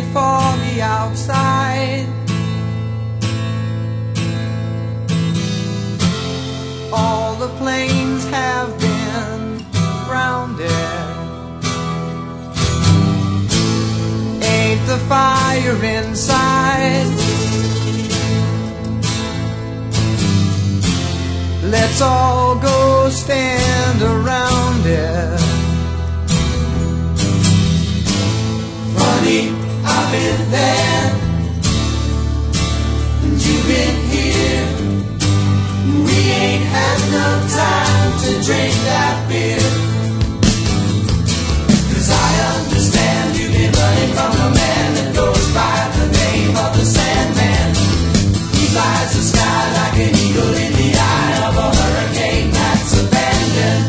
foggy outside. All the planes have been grounded. Ain't the fire inside? Let's all go stand around it. Funny, I've been there, and you've been here. We ain't had no time to drink that beer. 'Cause I understand you've been running from a man that goes by the name of the Sandman. He flies the sky like an eagle in the eye of a hurricane that's abandoned.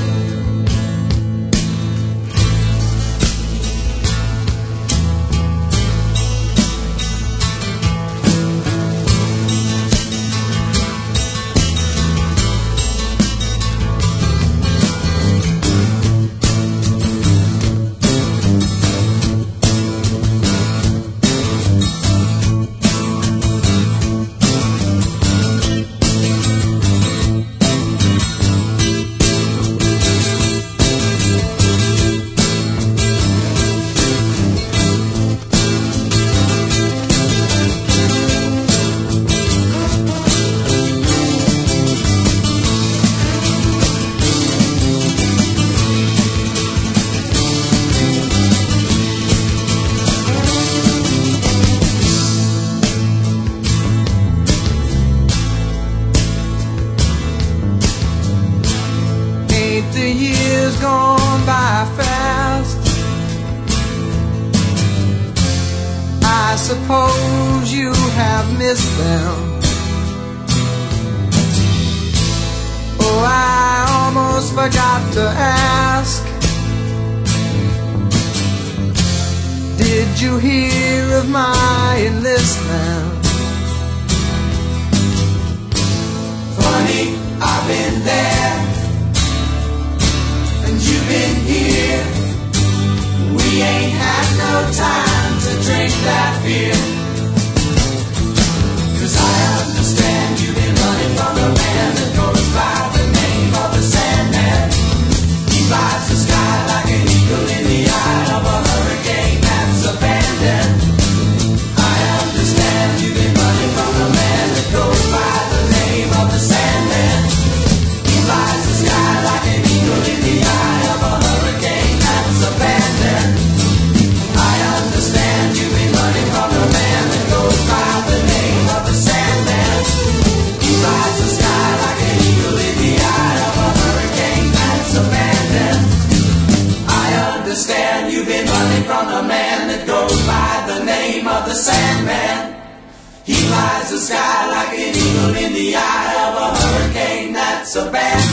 The years gone by fast. I suppose you have missed them. Oh, I almost forgot to ask. Did you hear of my enlistment? Funny, I've been there, and you've been here. We ain't had no time to drink that beer. 'Cause I understand you've been running from a man that goes by the name of the Sandman. He flies the sky like an eagle in the eye of a hurricane that's abandoned. I understand you've been running from a man that goes by the name of the Sandman. He flies the sky like an eagle in the eye of a hurricane that's abandoned. I understand you've been running from a man that goes by the name of the Sandman. He flies the sky like an eagle in the eye of a hurricane that's abandoned. I understand you've been running from a man that goes by the name of the Sandman. He flies the sky like an eagle in the eye of a hurricane that's abandoned.